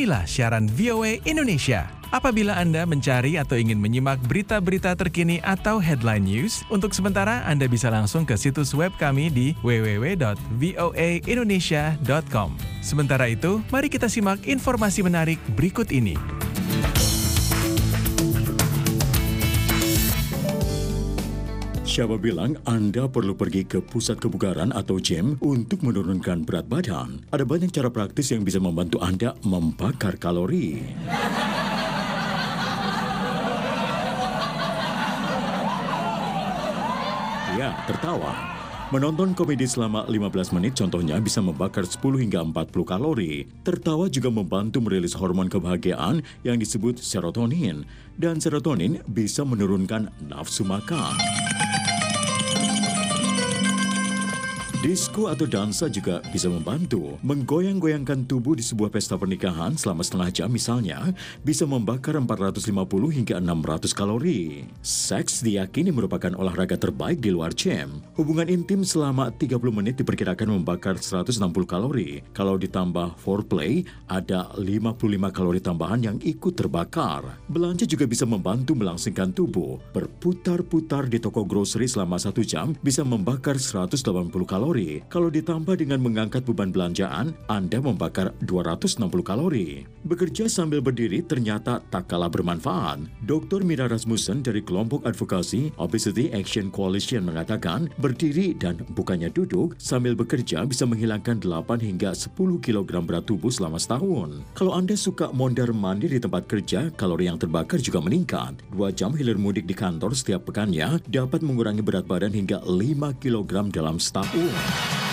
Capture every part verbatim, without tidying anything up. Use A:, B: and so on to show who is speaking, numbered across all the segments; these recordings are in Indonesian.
A: Inilah siaran V O A Indonesia. Apabila Anda mencari atau ingin menyimak berita-berita terkini atau headline news, untuk sementara Anda bisa langsung ke situs web kami di w w w dot voa indonesia dot com. Sementara itu, mari kita simak informasi menarik berikut ini.
B: Siapa bilang Anda perlu pergi ke pusat kebugaran atau gym untuk menurunkan berat badan? Ada banyak cara praktis yang bisa membantu Anda membakar kalori. Ya, tertawa. Menonton komedi selama lima belas menit contohnya bisa membakar sepuluh hingga empat puluh kalori. Tertawa juga membantu merilis hormon kebahagiaan yang disebut serotonin. Dan serotonin bisa menurunkan nafsu makan. Disko atau dansa juga bisa membantu. Menggoyang-goyangkan tubuh di sebuah pesta pernikahan selama setengah jam misalnya bisa membakar empat ratus lima puluh hingga enam ratus kalori. Seks diyakini merupakan olahraga terbaik di luar gym. Hubungan intim selama tiga puluh menit diperkirakan membakar seratus enam puluh kalori. Kalau ditambah foreplay, ada lima puluh lima kalori tambahan yang ikut terbakar. Belanja juga bisa membantu melangsingkan tubuh. Berputar-putar di toko grocery selama satu jam bisa membakar seratus delapan puluh kalori. Kalau ditambah dengan mengangkat beban belanjaan, Anda membakar dua ratus enam puluh kalori. Bekerja sambil berdiri ternyata tak kalah bermanfaat. doktor Mira Rasmussen dari kelompok advokasi Obesity Action Coalition mengatakan, berdiri dan bukannya duduk sambil bekerja bisa menghilangkan delapan hingga sepuluh kilogram berat tubuh selama setahun. Kalau Anda suka mondar-mandir di tempat kerja, kalori yang terbakar juga meningkat. Dua jam hilir mudik di kantor setiap pekannya dapat mengurangi berat badan hingga lima kilogram dalam setahun.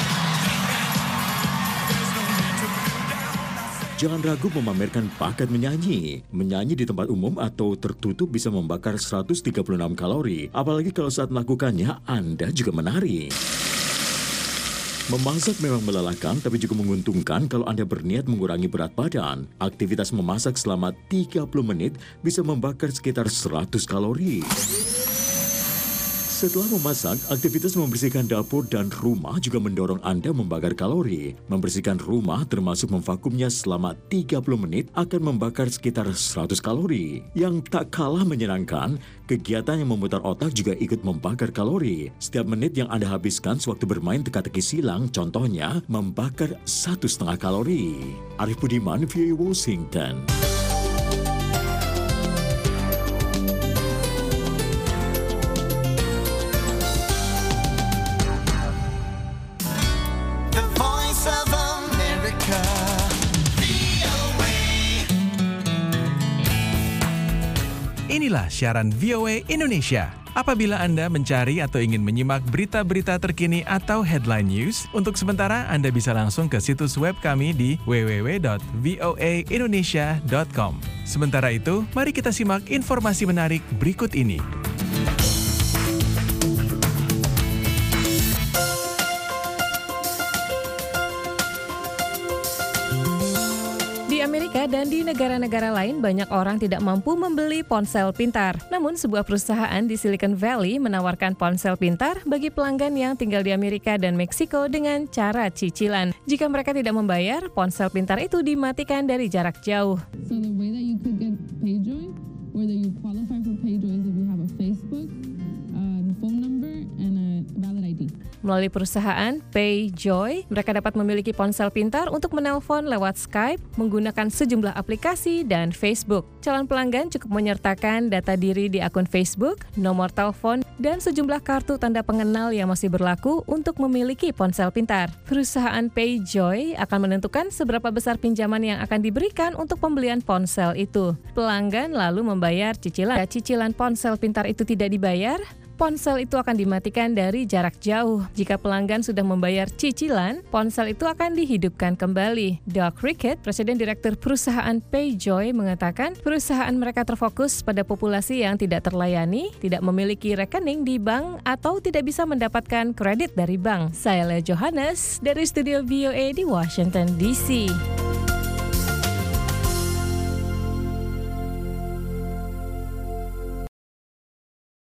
B: Jangan ragu memamerkan bakat menyanyi. Menyanyi di tempat umum atau tertutup bisa membakar seratus tiga puluh enam kalori. Apalagi kalau saat melakukannya, Anda juga menari. Memasak memang melelahkan, tapi juga menguntungkan kalau Anda berniat mengurangi berat badan. Aktivitas memasak selama tiga puluh menit bisa membakar sekitar seratus kalori. Setelah memasak, aktivitas membersihkan dapur dan rumah juga mendorong Anda membakar kalori. Membersihkan rumah termasuk memvakumnya selama tiga puluh menit akan membakar sekitar seratus kalori. Yang tak kalah menyenangkan, kegiatan yang memutar otak juga ikut membakar kalori. Setiap menit yang Anda habiskan sewaktu bermain teka-teki silang, contohnya membakar satu setengah kalori. Arif Budiman, V O A Washington.
A: Inilah siaran V O A Indonesia. Apabila Anda mencari atau ingin menyimak berita-berita terkini atau headline news, untuk sementara Anda bisa langsung ke situs web kami di w w w dot voa indonesia dot com. Sementara itu, mari kita simak informasi menarik berikut ini.
C: Di Amerika dan di negara-negara lain, banyak orang tidak mampu membeli ponsel pintar. Namun, sebuah perusahaan di Silicon Valley menawarkan ponsel pintar bagi pelanggan yang tinggal di Amerika dan Meksiko dengan cara cicilan. Jika mereka tidak membayar, ponsel pintar itu dimatikan dari jarak jauh.
D: So the way that you could get PayJoy, whether you qualify for PayJoy is if you have a Facebook, a phone number, and a valid I D.
C: Melalui perusahaan PayJoy, mereka dapat memiliki ponsel pintar untuk menelpon lewat Skype, menggunakan sejumlah aplikasi, dan Facebook. Calon pelanggan cukup menyertakan data diri di akun Facebook, nomor telepon, dan sejumlah kartu tanda pengenal yang masih berlaku untuk memiliki ponsel pintar. Perusahaan PayJoy akan menentukan seberapa besar pinjaman yang akan diberikan untuk pembelian ponsel itu. Pelanggan lalu membayar cicilan. Jika cicilan ponsel pintar itu tidak dibayar, ponsel itu akan dimatikan dari jarak jauh. Jika pelanggan sudah membayar cicilan, ponsel itu akan dihidupkan kembali. Doug Rickett, Presiden Direktur Perusahaan PayJoy, mengatakan perusahaan mereka terfokus pada populasi yang tidak terlayani, tidak memiliki rekening di bank, atau tidak bisa mendapatkan kredit dari bank. Saya Lea Johannes dari studio V O A di Washington D C.